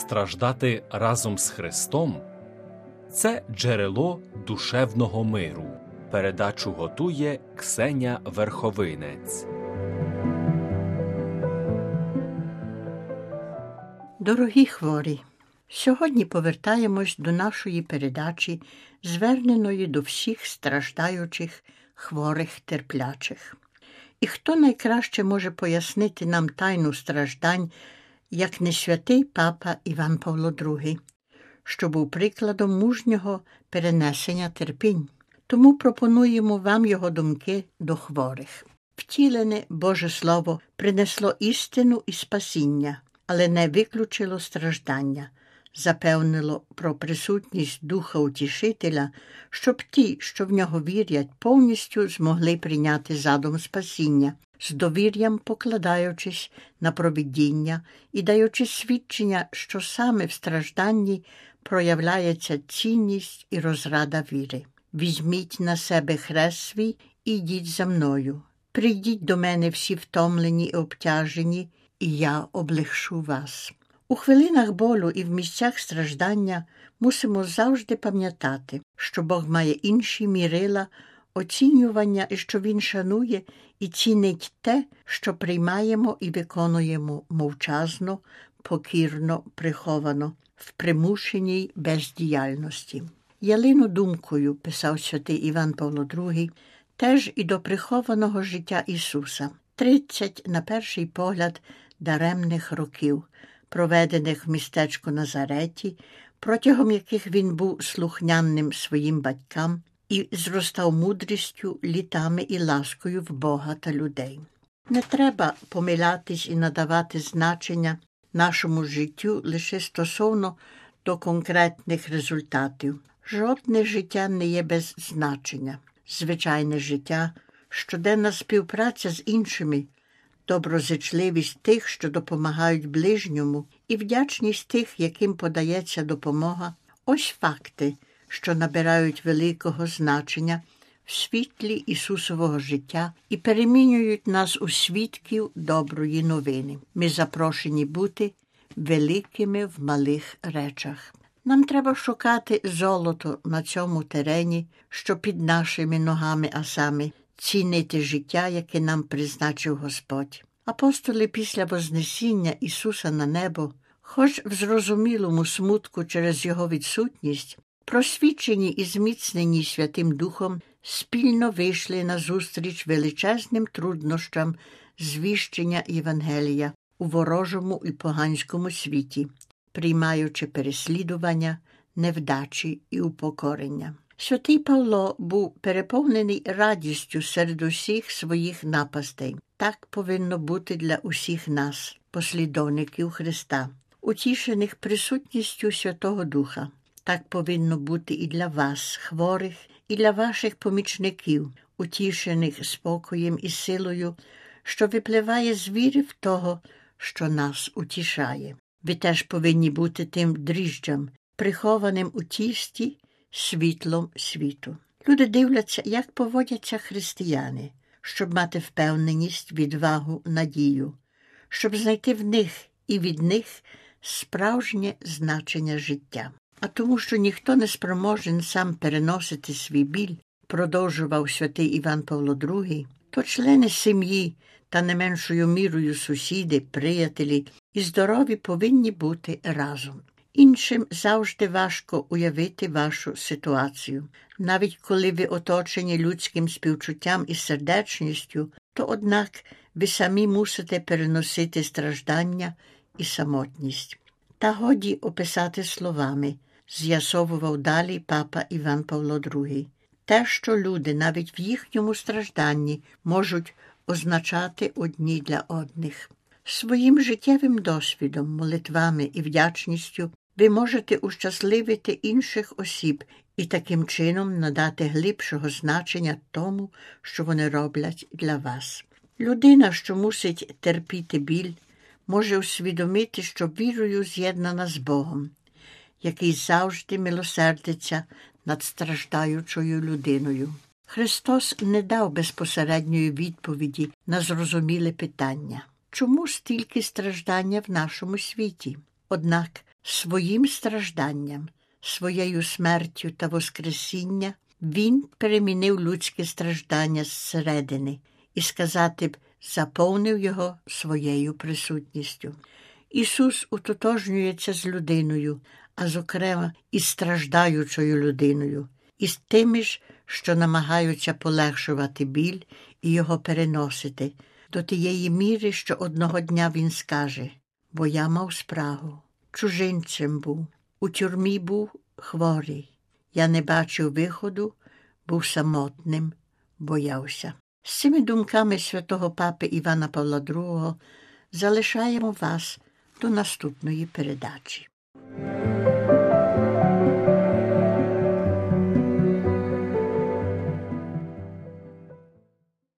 Страждати разом з Христом – це джерело душевного миру. Передачу готує Ксеня Верховинець. Дорогі хворі, сьогодні повертаємось до нашої передачі, зверненої до всіх страждаючих, хворих, терплячих. І хто найкраще може пояснити нам тайну страждань, як не святий папа Іван Павло II, що був прикладом мужнього перенесення терпінь. Тому пропонуємо вам його думки до хворих. Втілене Боже Слово принесло істину і спасіння, але не виключило страждання, запевнило про присутність Духа Утішителя, щоб ті, що в нього вірять, повністю змогли прийняти задум спасіння, з довір'ям покладаючись на провидіння і даючи свідчення, що саме в стражданні проявляється цінність і розрада віри. «Візьміть на себе хрест свій і йдіть за мною. Прийдіть до мене всі втомлені і обтяжені, і я облегшу вас». У хвилинах болю і в місцях страждання мусимо завжди пам'ятати, що Бог має інші мірила оцінювання і що Він шанує і цінить те, що приймаємо і виконуємо мовчазно, покірно, приховано, в примушеній бездіяльності. «Я думкою», – писав святий Іван Павло II, теж і до прихованого життя Ісуса. 30, на перший погляд, даремних років, проведених в містечку Назареті, протягом яких він був слухняним своїм батькам і зростав мудрістю, літами і ласкою в Бога та людей. Не треба помилятись і надавати значення нашому життю лише стосовно до конкретних результатів. Жодне життя не є без значення. Звичайне життя, щоденна співпраця з іншими, доброзичливість тих, що допомагають ближньому, і вдячність тих, яким подається допомога – ось факти, що набирають великого значення в світлі Ісусового життя і перемінюють нас у свідків доброї новини. Ми запрошені бути великими в малих речах. Нам треба шукати золото на цьому терені, що під нашими ногами, а саме цінити життя, яке нам призначив Господь. Апостоли після Вознесіння Ісуса на небо, хоч в зрозумілому смутку через Його відсутність, просвічені і зміцнені Святим Духом, спільно вийшли назустріч величезним труднощам звіщення Євангелія у ворожому і поганському світі, приймаючи переслідування, невдачі і упокорення. Святий Павло був переповнений радістю серед усіх своїх напастей. Так повинно бути для усіх нас, послідовників Христа, утішених присутністю Святого Духа. Так повинно бути і для вас, хворих, і для ваших помічників, утішених спокоєм і силою, що випливає з віри в того, що нас утішає. Ви теж повинні бути тим дріжджам, прихованим у тісті, світлом світу. Люди дивляться, як поводяться християни, щоб мати впевненість, відвагу, надію, щоб знайти в них і від них справжнє значення життя. А тому, що ніхто не спроможен сам переносити свій біль, продовжував святий Іван Павло II, то члени сім'ї та не меншою мірою сусіди, приятелі і здорові повинні бути разом. Іншим завжди важко уявити вашу ситуацію. Навіть коли ви оточені людським співчуттям і сердечністю, то однак ви самі мусите переносити страждання і самотність. Та годі описати словами, з'ясовував далі папа Іван Павло II. Те, що люди навіть в їхньому стражданні можуть означати одні для одних. Своїм життєвим досвідом, молитвами і вдячністю ви можете ущасливити інших осіб і таким чином надати глибшого значення тому, що вони роблять для вас. Людина, що мусить терпіти біль, може усвідомити, що вірою з'єднана з Богом, який завжди милосердиться над страждаючою людиною. Христос не дав безпосередньої відповіді на зрозуміле питання. Чому стільки страждання в нашому світі? Однак Своїм стражданням, своєю смертю та воскресіння Він перемінив людське страждання зсередини і, сказати б, заповнив його своєю присутністю. Ісус утотожнюється з людиною, а зокрема із страждаючою людиною, із тими ж, що намагаються полегшувати біль і його переносити, до тієї міри, що одного дня Він скаже: «Бо я мав спрагу, чужинцем був, у тюрмі був хворий, я не бачив виходу, був самотним, боявся». З цими думками святого папи Івана Павла II залишаємо вас до наступної передачі.